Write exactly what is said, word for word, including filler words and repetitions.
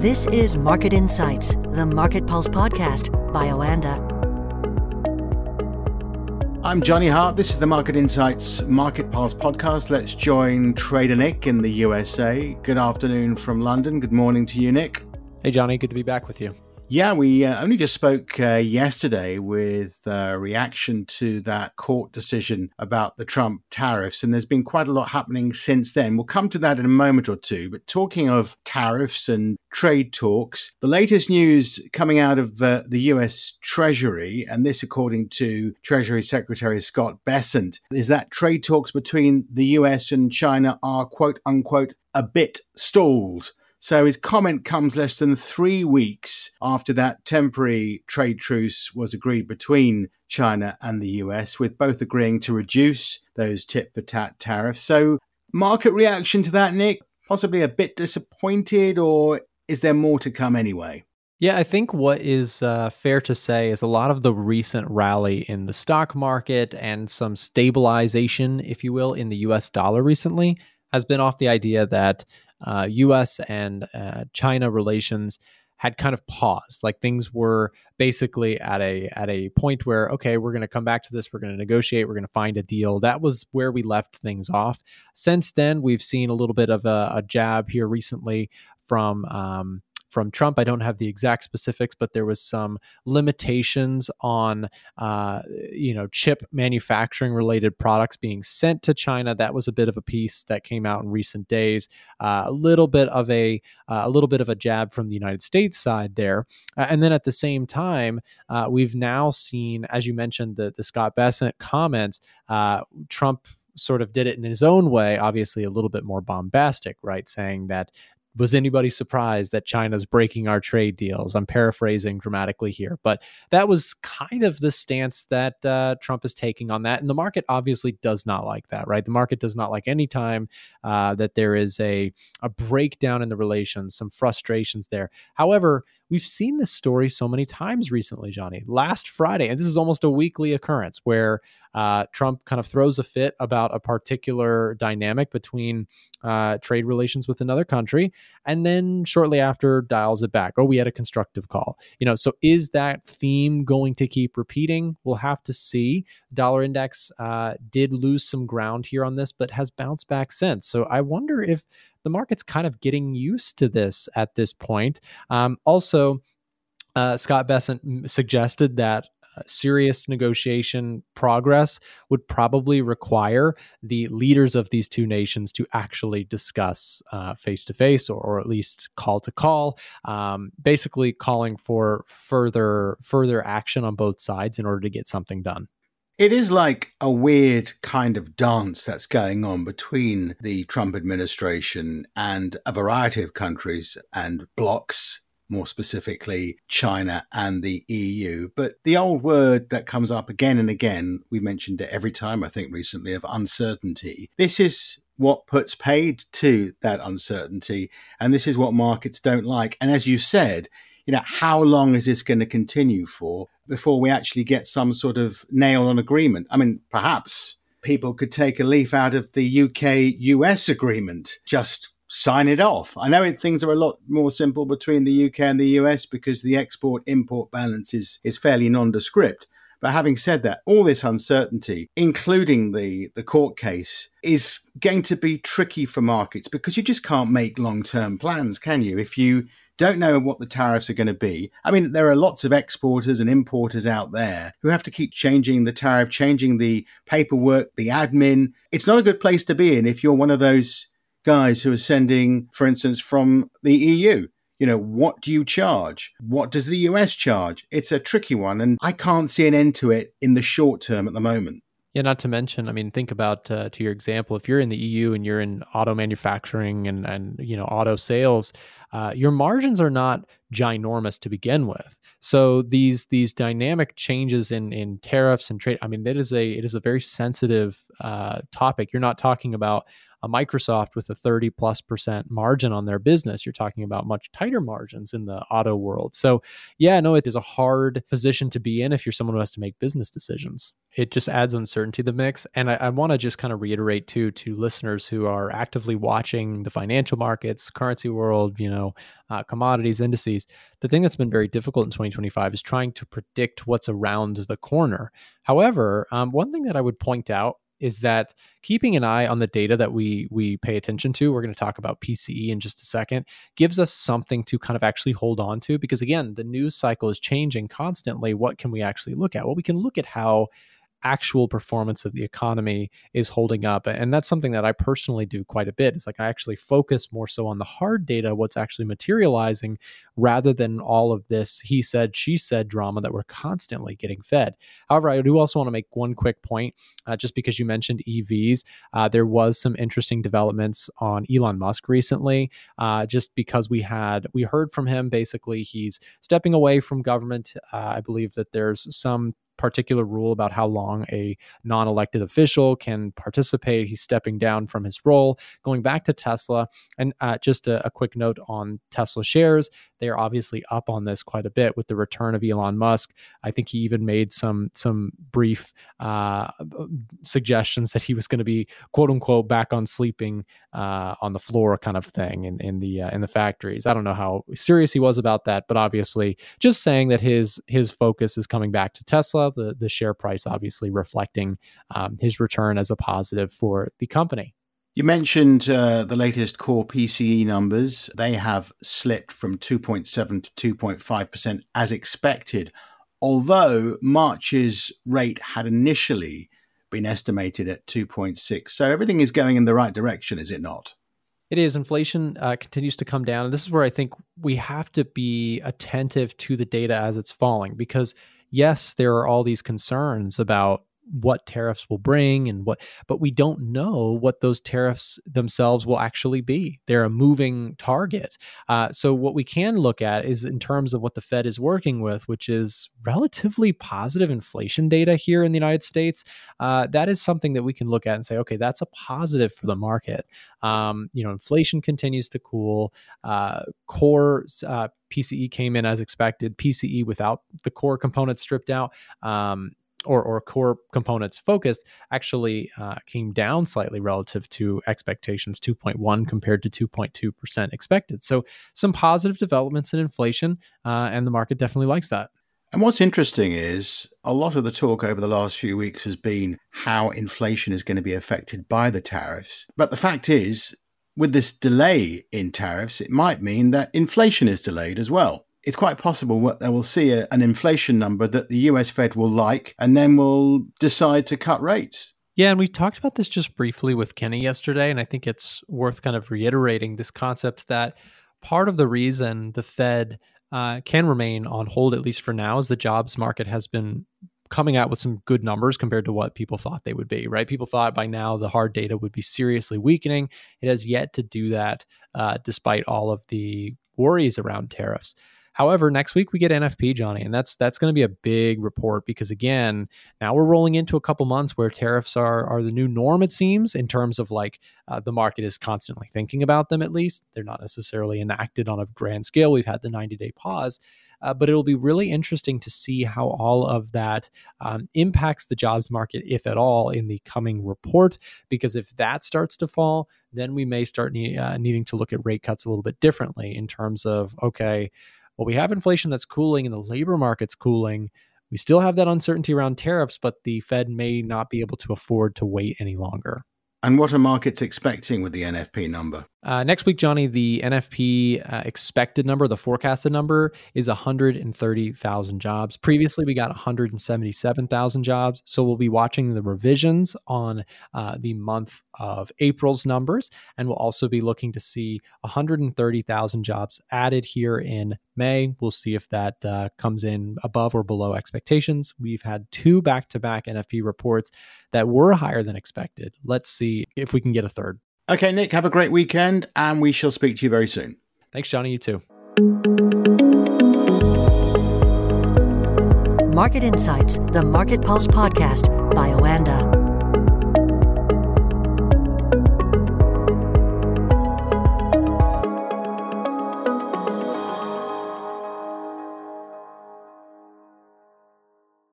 This is Market Insights, the Market Pulse podcast by Oanda. I'm Johnny Hart. This is the Market Insights Market Pulse podcast. Let's join Trader Nick in the U S A. Good afternoon from London. Good morning to you, Nick. Hey, Johnny. Good to be back with you. Yeah, we uh, only just spoke uh, yesterday with a uh, reaction to that court decision about the Trump tariffs, and there's been quite a lot happening since then. We'll come to that in a moment or two, but talking of tariffs and trade talks, the latest news coming out of uh, the U S Treasury, and this according to Treasury Secretary Scott Bessent, is that trade talks between the U S and China are quote unquote a bit stalled. So his comment comes less than three weeks after that temporary trade truce was agreed between China and the U S, with both agreeing to reduce those tit-for-tat tariffs. So market reaction to that, Nick? Possibly a bit disappointed, or is there more to come anyway? Yeah, I think what is uh, fair to say is a lot of the recent rally in the stock market and some stabilization, if you will, in the U S dollar recently has been off the idea that Uh, U S and uh, China relations had kind of paused. Like things were basically at a at a point where, okay, we're going to come back to this. We're going to negotiate. We're going to find a deal. That was where we left things off. Since then, we've seen a little bit of a, a jab here recently from um, from Trump. I don't have the exact specifics, but there was some limitations on, uh, you know, chip manufacturing related products being sent to China. That was a bit of a piece that came out in recent days. Uh, a little bit of a uh, a little bit of a jab from the United States side there, uh, and then at the same time, uh, we've now seen, as you mentioned, the the Scott Bessent comments. Uh, Trump sort of did it in his own way, obviously a little bit more bombastic, right? Saying that, was anybody surprised that China's breaking our trade deals? I'm paraphrasing dramatically here, but that was kind of the stance that uh, Trump is taking on that. And the market obviously does not like that, right? The market does not like any time uh, that there is a, a breakdown in the relations, some frustrations there. However, we've seen this story so many times recently, Johnny. Last Friday, and this is almost a weekly occurrence, where uh, Trump kind of throws a fit about a particular dynamic between uh, trade relations with another country, and then shortly after dials it back. Oh, we had a constructive call. You know, so is that theme going to keep repeating? We'll have to see. Dollar index uh, did lose some ground here on this, but has bounced back since. So I wonder if the market's kind of getting used to this at this point. Um, also, uh, Scott Bessent suggested that uh, serious negotiation progress would probably require the leaders of these two nations to actually discuss uh, face-to-face or, or at least call-to-call, um, basically calling for further further action on both sides in order to get something done. It is like a weird kind of dance that's going on between the Trump administration and a variety of countries and blocs, more specifically China and the E U. But the old word that comes up again and again, we mentioned it every time, I think recently, of uncertainty. This is what puts paid to that uncertainty, and this is what markets don't like. And as you said, you know, how long is this going to continue for before we actually get some sort of nail on agreement? I mean, perhaps people could take a leaf out of the U K U S agreement, just sign it off. I know it, things are a lot more simple between the U K and the U S because the export-import balance is, is fairly nondescript. But having said that, all this uncertainty, including the, the court case, is going to be tricky for markets because you just can't make long-term plans, can you? If you don't know what the tariffs are going to be. I mean, there are lots of exporters and importers out there who have to keep changing the tariff, changing the paperwork, the admin. It's not a good place to be in if you're one of those guys who are sending, for instance, from the E U. You know, what do you charge? What does the U S charge? It's a tricky one, and I can't see an end to it in the short term at the moment. Yeah, not to mention, I mean, think about, uh, to your example, if you're in the E U and you're in auto manufacturing and, and you know, auto sales, uh, your margins are not ginormous to begin with. So these these dynamic changes in in tariffs and trade, I mean, that is a it is a very sensitive uh, topic. You're not talking about a Microsoft with a thirty plus percent margin on their business. You're talking about much tighter margins in the auto world. So yeah, no, it is a hard position to be in if you're someone who has to make business decisions. It just adds uncertainty to the mix. And I, I want to just kind of reiterate too, to listeners who are actively watching the financial markets, currency world, you know, uh, commodities, indices. The thing that's been very difficult in twenty twenty-five is trying to predict what's around the corner. However, um, one thing that I would point out is that keeping an eye on the data that we we pay attention to, we're going to talk about P C E in just a second, gives us something to kind of actually hold on to. Because again, the news cycle is changing constantly. What can we actually look at? Well, we can look at how actual performance of the economy is holding up. And that's something that I personally do quite a bit. It's like I actually focus more so on the hard data, what's actually materializing, rather than all of this he said, she said drama that we're constantly getting fed. However, I do also want to make one quick point, uh, just because you mentioned E Vs. Uh, there was some interesting developments on Elon Musk recently, uh, just because we had, we heard from him, basically he's stepping away from government. Uh, I believe that there's some particular rule about how long a non-elected official can participate. He's stepping down from his role, going back to Tesla. And uh, just a, a quick note on Tesla shares. They are obviously up on this quite a bit with the return of Elon Musk. I think he even made some some brief uh, suggestions that he was going to be quote unquote back on sleeping uh, on the floor kind of thing in, in the uh, in the factories. I don't know how serious he was about that, but obviously just saying that his his focus is coming back to Tesla. The the share price obviously reflecting um, his return as a positive for the company. You mentioned uh, the latest core P C E numbers. They have slipped from two point seven to two point five percent as expected, although March's rate had initially been estimated at two point six. So everything is going in the right direction, is it not? It is. Inflation uh, continues to come down. And this is where I think we have to be attentive to the data as it's falling, because yes, there are all these concerns about what tariffs will bring and what, but we don't know what those tariffs themselves will actually be. They're a moving target. Uh, so what we can look at is in terms of what the Fed is working with, which is relatively positive inflation data here in the United States. Uh, that is something that we can look at and say, okay, that's a positive for the market. Um, you know, inflation continues to cool. Uh, core uh, P C E came in as expected. P C E without the core components stripped out. Um, Or, or core components focused actually uh, came down slightly relative to expectations, two point one compared to two point two percent expected. So some positive developments in inflation, uh, and the market definitely likes that. And what's interesting is a lot of the talk over the last few weeks has been how inflation is going to be affected by the tariffs. But the fact is, with this delay in tariffs, it might mean that inflation is delayed as well. It's quite possible that they will see a, an inflation number that the U S Fed will like and then will decide to cut rates. Yeah, and we talked about this just briefly with Kenny yesterday, and I think it's worth kind of reiterating this concept that part of the reason the Fed uh, can remain on hold, at least for now, is the jobs market has been coming out with some good numbers compared to what people thought they would be, right? People thought by now the hard data would be seriously weakening. It has yet to do that uh, despite all of the worries around tariffs. However, next week we get N F P, Johnny, and that's that's going to be a big report because, again, now we're rolling into a couple months where tariffs are are the new norm, it seems, in terms of like uh, the market is constantly thinking about them, at least. They're not necessarily enacted on a grand scale. We've had the ninety-day pause. Uh, but it'll be really interesting to see how all of that um, impacts the jobs market, if at all, in the coming report. Because if that starts to fall, then we may start ne- uh, needing to look at rate cuts a little bit differently in terms of, okay, well, we have inflation that's cooling and the labor market's cooling. We still have that uncertainty around tariffs, but the Fed may not be able to afford to wait any longer. And what are markets expecting with the N F P number? Uh, next week, Johnny, the N F P uh, expected number, the forecasted number, is one hundred thirty thousand jobs. Previously, we got one hundred seventy-seven thousand jobs. So we'll be watching the revisions on uh, the month of April's numbers. And we'll also be looking to see one hundred thirty thousand jobs added here in May. We'll see if that uh, comes in above or below expectations. We've had two back-to-back N F P reports that were higher than expected. Let's see if we can get a third. Okay, Nick, have a great weekend, and we shall speak to you very soon. Thanks, Johnny. You too. Market Insights, the Market Pulse podcast by Oanda.